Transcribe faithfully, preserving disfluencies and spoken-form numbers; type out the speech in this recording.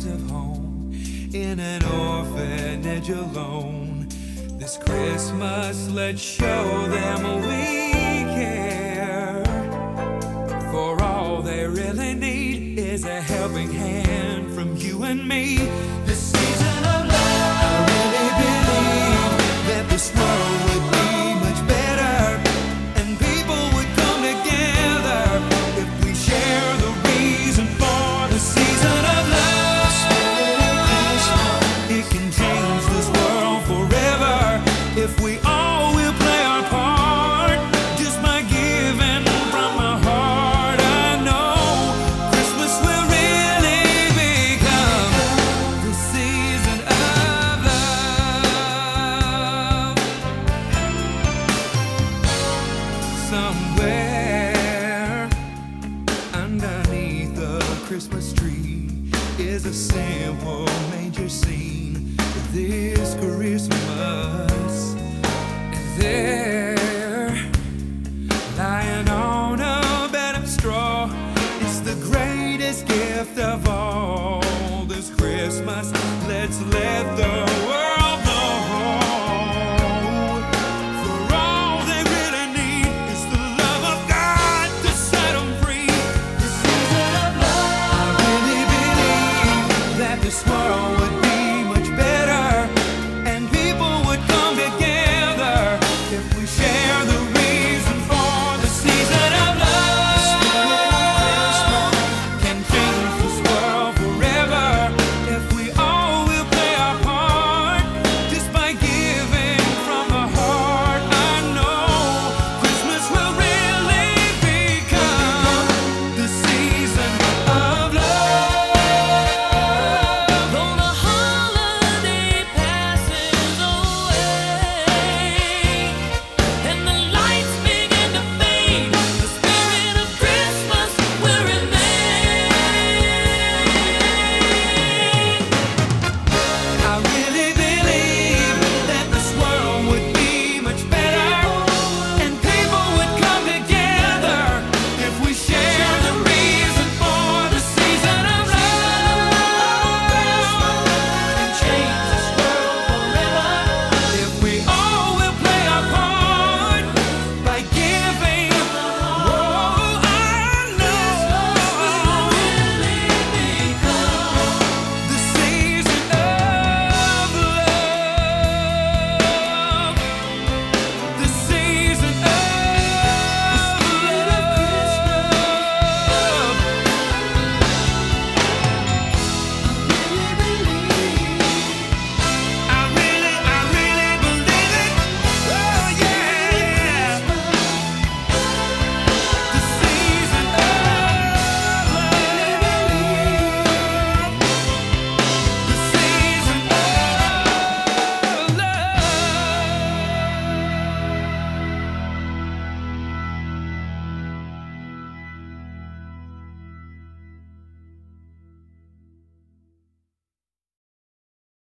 friends of home in an orphanage alone. This Christmas, let's show them we care. For all they really need is a helping hand from you and me. This season of love, I really believe that this world would be much better, and people would come together if we share the reason for the season of love. It can change this world forever if we all will play our part, just by giving from my heart. I know Christmas will really become the season of love. Somewhere underneath the Christmas tree is a simple manger scene. This